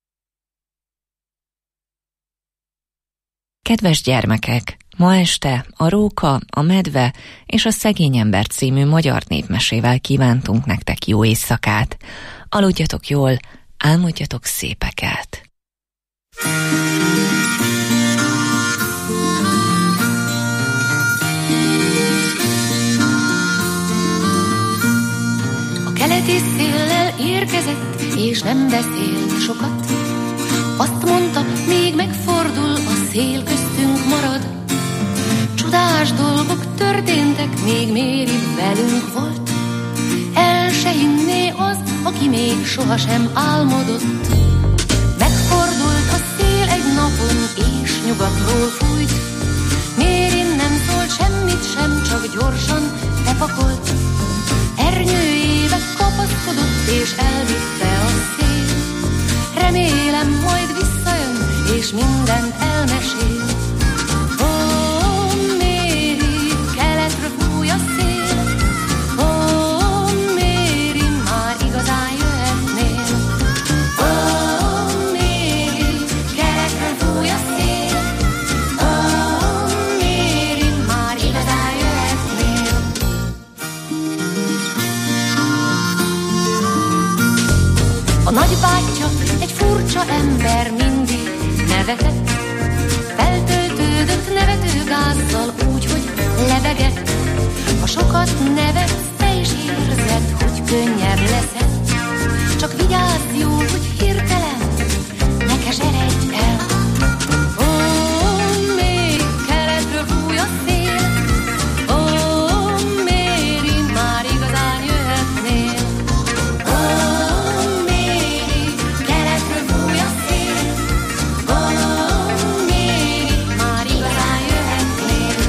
Kedves gyermekek, ma este a Róka, a medve és a szegény ember című magyar népmesével kívántunk nektek jó éjszakát. Aludjatok jól, álmodjatok szépeket. A keleti széllel érkezett, és nem beszélt sokat. Azt mondta, még megfordul, a szél köztünk marad. Csodás dolgok történtek, még Méri velünk volt. El se hinné az, aki még sohasem álmodott. Megfordult a szél, gázról fújt. Mérin nem szólt semmit sem, csak gyorsan bepakolt. Ernyőjébe kapaszkodott és elvitte a szél. Remélem majd visszajön és mindent elmesél. Ó, Méri, keletről fúj a szél. Ó, Méri, már igazán jöhetnél. Ó, Méri, keletről fúj a szél. Ó, Méri, már igazán jöhetnél. A nagybátyja egy furcsa ember, mindig nevetett. Feltöltődött nevetőgázzal úgy, hogy lebegett. Ha sokat nevetsz, te is érzed, hogy könnyebb leszel. Csak vigyázz jól, hogy hirtelen ne keseredj el. Ó, még keletről fúj a szél. Ó, Méri, már igazán jöhetnél. Ó, Méri, keletről fúj a szél. Ó, Méri, már igazán jöhetnél.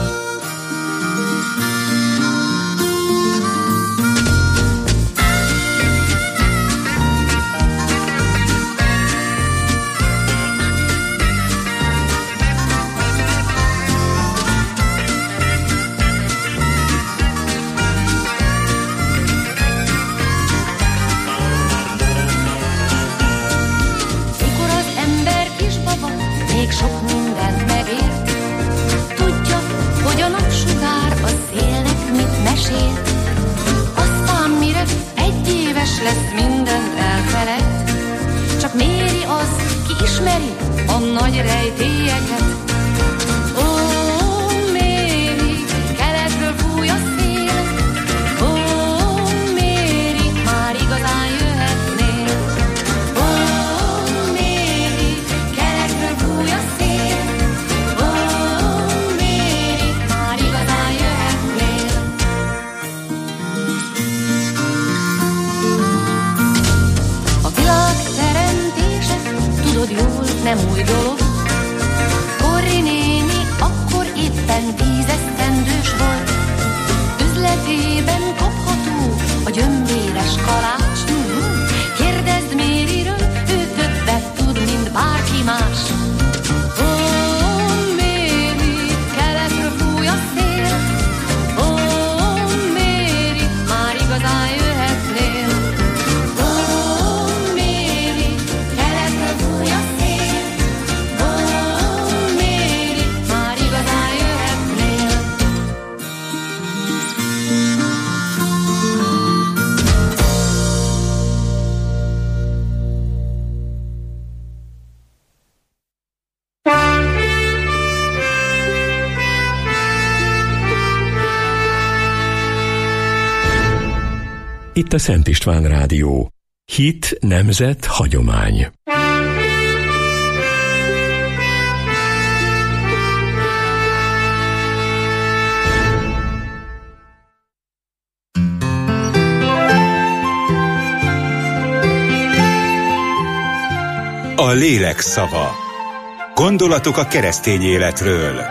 Mikor az ember kisbaba még sok mindent megért, tudja, hogy a napsugár a szélnek mit mesél. Aztán mire egyéves lesz, mindent elfeled. Csak Méri az, ki ismeri a nagy rejtélyeket. Ó, Méri, keletről fúj a szél. Ó, Méri, már igazán jöhetnél. Ó, Méri, keletről fúj a szél. Ó, Méri, már igazán jöhetnél. A világ teremtése, tudod jól, nem új dolog. Corrie néni akkor éppen 10 esztendős volt. Üzletében kapható a gyömbéres kalács. Kérdezd Mériről, ő többet tud, mint bárki más. Ó, Méri, keletről fúj a szél. Ó, Méri, már igazán jöhetnél. Ó, Méri, keletről fúj a szél. Ó, Méri, már igazán jöhetnél. Itt a Szent István Rádió. Hit, nemzet, hagyomány. A lélek szava. Gondolatok a keresztény életről.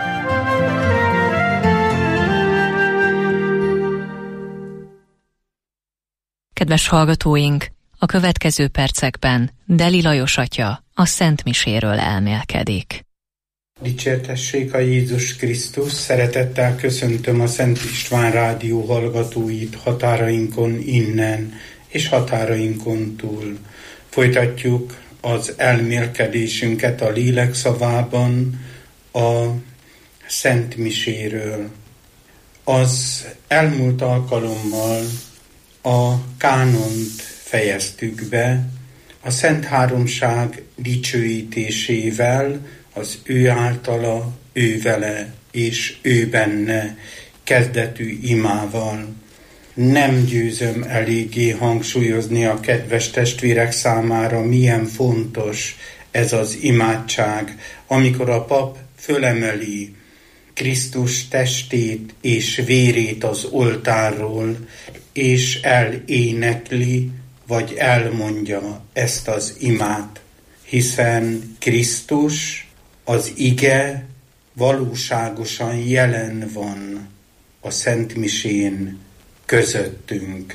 Kedves hallgatóink, a következő percekben Deli Lajos atya a Szent Miséről elmélkedik. Dicsértessék a Jézus Krisztus, szeretettel köszöntöm a Szent István Rádió hallgatóit határainkon innen és határainkon túl. Folytatjuk az elmélkedésünket a lélek szavában a Szent Miséről. Az elmúlt alkalommal a kánont fejeztük be, a Szent Háromság dicsőítésével, az ő általa, ő vele és ő benne kezdetű imával. Nem győzöm eléggé hangsúlyozni a kedves testvérek számára, milyen fontos ez az imádság, amikor a pap fölemeli Krisztus testét és vérét az oltárról, és elénekli, vagy elmondja ezt az imát, hiszen Krisztus az ige valóságosan jelen van a szentmisén közöttünk.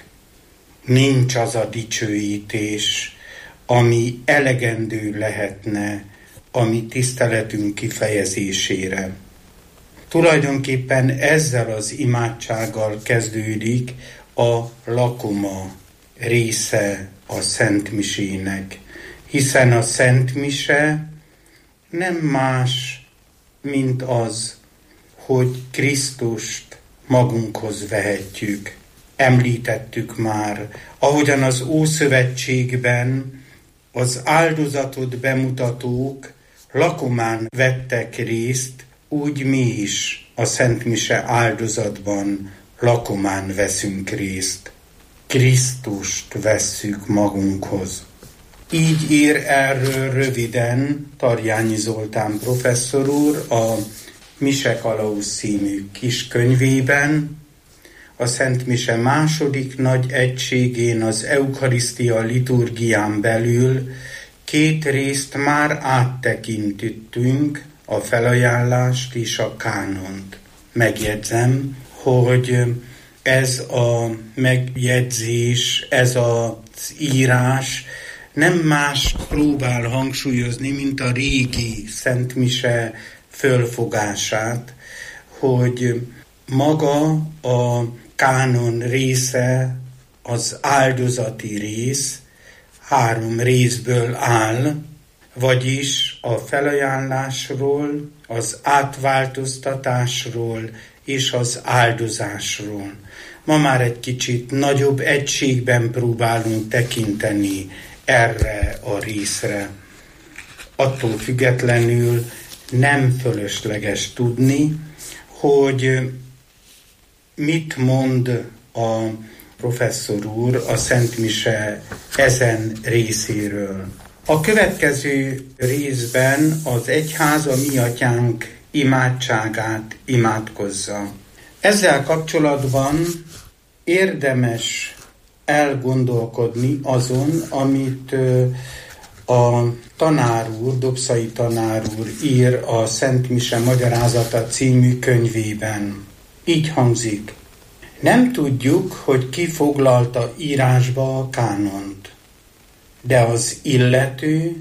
Nincs az a dicsőítés, ami elegendő lehetne a mi tiszteletünk kifejezésére. Tulajdonképpen ezzel az imádsággal kezdődik a lakoma része a szentmisének, hiszen a szentmise nem más, mint az, hogy Krisztust magunkhoz vehetjük. Említettük már, ahogyan az Ószövetségben az áldozatot bemutatók lakomán vettek részt, úgy mi is a szentmise áldozatban lakomán veszünk részt. Krisztust vesszük magunkhoz. Így ír erről röviden Tarjányi Zoltán professzor úr a Mise Kalauz című kis könyvében, a Szentmise második nagy egységén, az Eukarisztia liturgián belül 2 részt már áttekintettünk, a felajánlást és a kánont. Megjegyzem, hogy ez a megjegyzés, ez az írás nem más próbál hangsúlyozni, mint a régi szentmise fölfogását, hogy maga a kánon része, az áldozati rész 3 részből áll, vagyis a felajánlásról, az átváltoztatásról és az áldozásról. Ma már egy kicsit nagyobb egységben próbálunk tekinteni erre a részre. Attól függetlenül nem fölösleges tudni, hogy mit mond a professzor úr a Szentmise ezen részéről. A következő részben az egyház a mi atyánk imádságát imádkozza. Ezzel kapcsolatban érdemes elgondolkodni azon, amit a tanár úr, Dobszai tanár úr ír a Szentmise magyarázata című könyvében. Így hangzik: nem tudjuk, hogy ki foglalta írásba a kánont, de az illető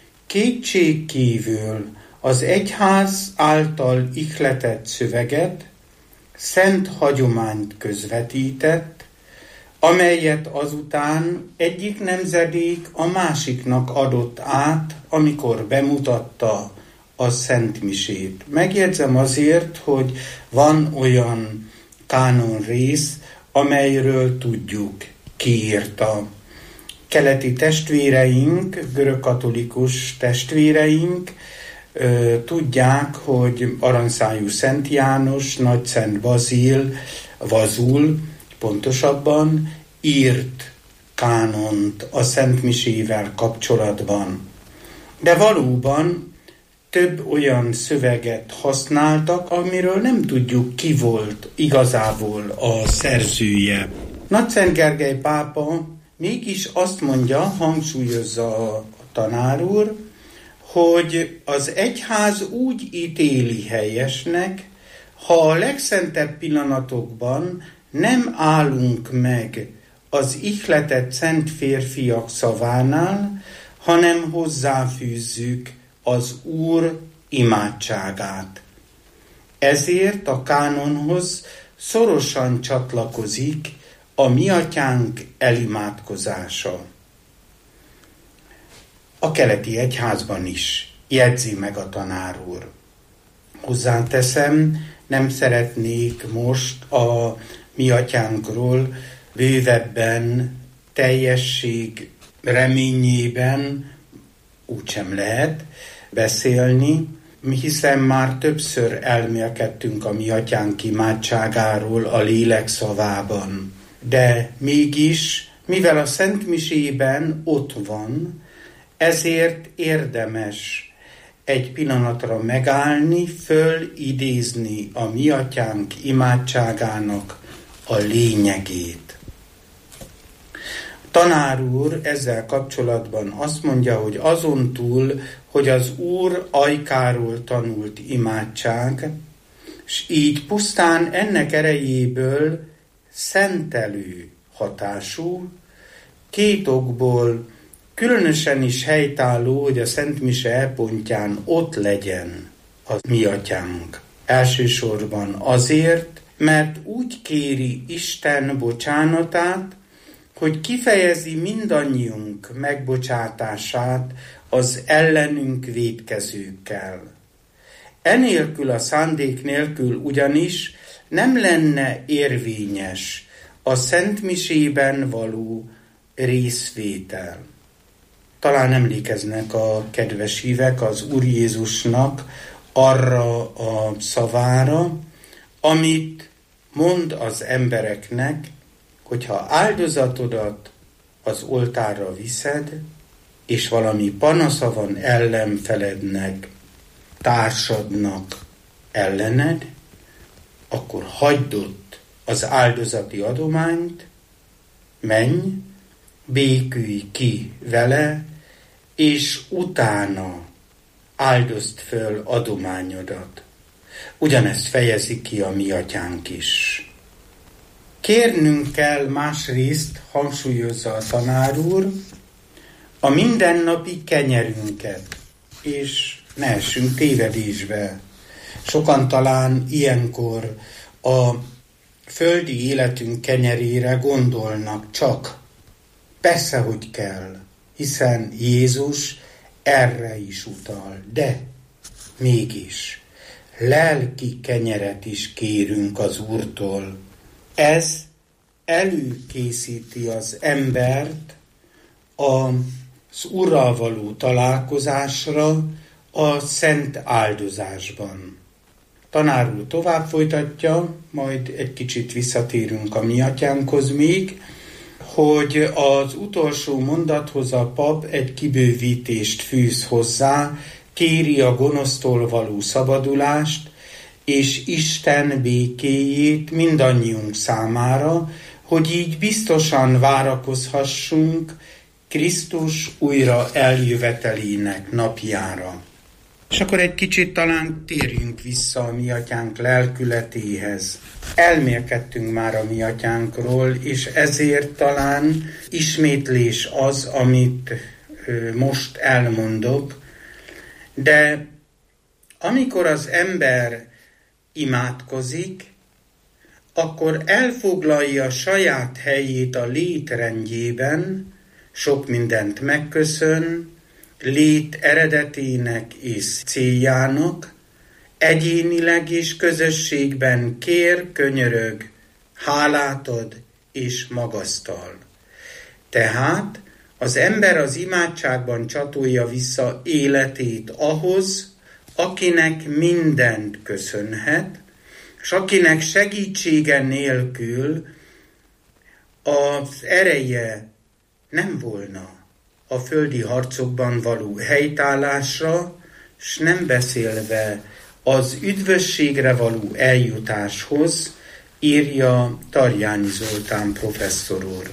kétségkívül az egyház által ihletett szöveget, szent hagyományt közvetített, amelyet azután egyik nemzedék a másiknak adott át, amikor bemutatta a szentmisét. Megjegyzem azért, hogy van olyan kánon rész, amelyről tudjuk, ki írta. Keleti testvéreink, görögkatolikus testvéreink tudják, hogy aranyszájú Szent János, Nagyszent Bazil, Vazul pontosabban írt kánont a szentmisével kapcsolatban. De valóban több olyan szöveget használtak, amiről nem tudjuk, ki volt igazából a szerzője. Nagyszent Gergely pápa mégis azt mondja, hangsúlyozza a tanár úr, hogy az egyház úgy ítéli helyesnek, ha a legszentebb pillanatokban nem állunk meg az ihletett szent férfiak szavánál, hanem hozzáfűzzük az Úr imádságát. Ezért a kánonhoz szorosan csatlakozik a mi atyánk elimádkozása. A keleti egyházban is, jegyzi meg a tanár úr. Hozzáteszem, nem szeretnék most a mi atyánkról bővebben, teljesség reményében, úgysem lehet beszélni, hiszen már többször elmélkedtünk a mi atyánk imádságáról a lélek szavában. De mégis, mivel a szentmisében ott van, ezért érdemes egy pillanatra megállni, fölidézni a mi atyánk imádságának a lényegét. Tanár úr ezzel kapcsolatban azt mondja, hogy azon túl, hogy az Úr ajkáról tanult imádság, s így pusztán ennek erejéből szentelő hatású, két okból különösen is helytálló, hogy a Szent Mise elpontján ott legyen a mi atyánk. Elsősorban azért, mert úgy kéri Isten bocsánatát, hogy kifejezi mindannyiunk megbocsátását az ellenünk vétkezőkkel. Enélkül a szándék nélkül ugyanis nem lenne érvényes a Szent Misében való részvétel. Talán emlékeznek a kedves hívek az Úr Jézusnak arra a szavára, amit mond az embereknek, hogyha áldozatodat az oltárra viszed, és valami panasza van ellenfelednek, társadnak ellened, akkor hagyd ott az áldozati adományt, menj, békülj ki vele, és utána áldozd föl adományodat. Ugyanezt fejezi ki a mi atyánk is. Kérnünk kell másrészt, hangsúlyozza a tanár úr, a mindennapi kenyerünket, és ne essünk tévedésbe. Sokan talán ilyenkor a földi életünk kenyerére gondolnak csak. Persze, hogy kell, hiszen Jézus erre is utal, de mégis lelki kenyeret is kérünk az Úrtól. Ez előkészíti az embert az Urral való találkozásra a szent áldozásban. Tanár úr tovább folytatja, majd egy kicsit visszatérünk a mi atyánkhoz még, hogy az utolsó mondathoz a pap egy kibővítést fűz hozzá, kéri a gonosztól való szabadulást, és Isten békéjét mindannyiunk számára, hogy így biztosan várakozhassunk Krisztus újra eljövetelének napjára. És akkor egy kicsit talán térjünk vissza a mi atyánk lelkületéhez. Elmélkedtünk már a mi atyánkról, és ezért talán ismétlés az, amit most elmondok, de amikor az ember imádkozik, akkor elfoglalja saját helyét a létrendjében, sok mindent megköszön, lét eredetének és céljának, egyénileg és közösségben kér, könyörög, hálát ad és magasztal. Tehát az ember az imádságban csatolja vissza életét ahhoz, akinek mindent köszönhet, és akinek segítsége nélkül az ereje nem volna a földi harcokban való helytállásra, s nem beszélve az üdvösségre való eljutáshoz, írja Tarjányi Zoltán professzor úr.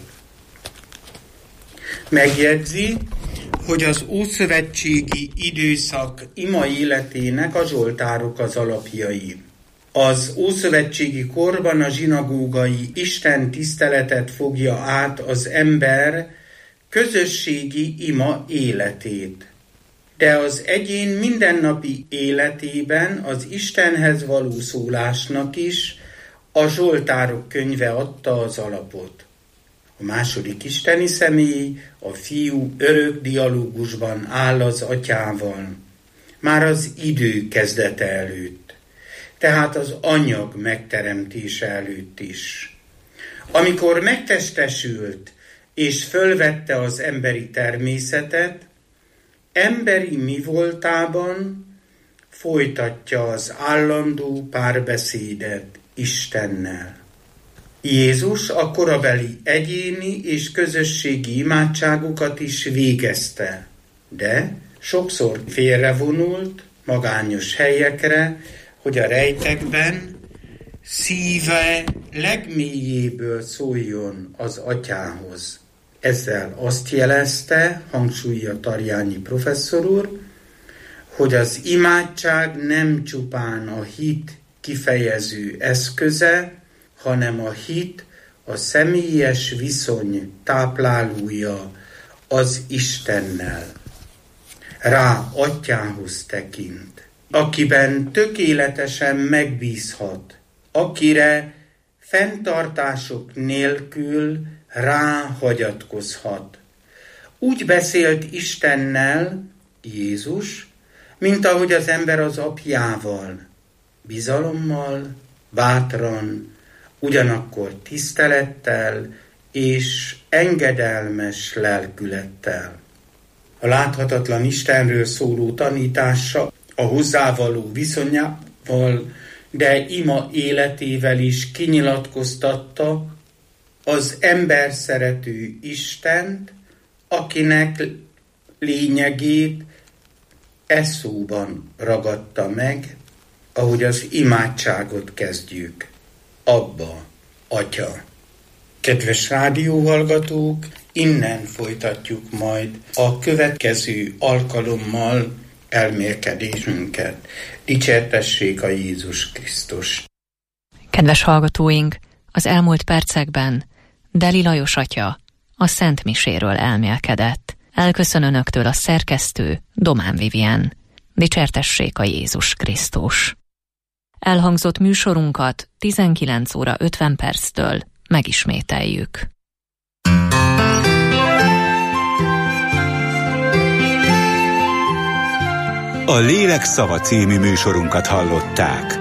Megjegyzi, hogy az ószövetségi időszak ima életének a zsoltárok az alapjai. Az ószövetségi korban a zsinagógai Isten tiszteletet fogja át az ember közösségi ima életét. De az egyén mindennapi életében az Istenhez való szólásnak is a zsoltárok könyve adta az alapot. A második isteni személy, a fiú örök dialógusban áll az atyával, már az idő kezdete előtt, tehát az anyag megteremtése előtt is. Amikor megtestesült és fölvette az emberi természetet, emberi mi voltában folytatja az állandó párbeszédet Istennel. Jézus a korabeli egyéni és közösségi imádságokat is végezte, de sokszor félrevonult magányos helyekre, hogy a rejtekben szíve legmélyéből szóljon az atyához. Ezzel azt jelezte, hangsúlyja Tarjányi professzor úr, hogy az imádság nem csupán a hit kifejező eszköze, hanem a hit a személyes viszony táplálója az Istennel. Rá Atyához tekint, akiben tökéletesen megbízhat, akire fenntartások nélkül ráhagyatkozhat. Úgy beszélt Istennel Jézus, mint ahogy az ember az apjával, bizalommal, bátran, ugyanakkor tisztelettel és engedelmes lelkülettel. A láthatatlan Istenről szóló tanítása a hozzávaló viszonyával, de ima életével is kinyilatkoztatta az ember szerető Istent, akinek lényegét szóban ragadta meg, ahogy az imádságot kezdjük. Abba, Atya. Kedves rádióhallgatók, innen folytatjuk majd a következő alkalommal elmélkedésünket. Dicsértessék a Jézus Krisztus! Kedves hallgatóink, az elmúlt percekben Deli Lajos atya a Szent Miséről elmélkedett. Elköszön önöktől a szerkesztő Domán Vivien. Dicsértessék a Jézus Krisztus! Elhangzott műsorunkat 19 óra 50 perctől megismételjük. A Lélek Szava című műsorunkat hallották.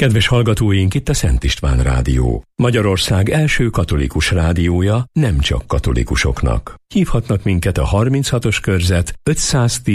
Kedves hallgatóink, itt a Szent István Rádió. Magyarország első katolikus rádiója, nem csak katolikusoknak. Hívhatnak minket a 36-os körzet 510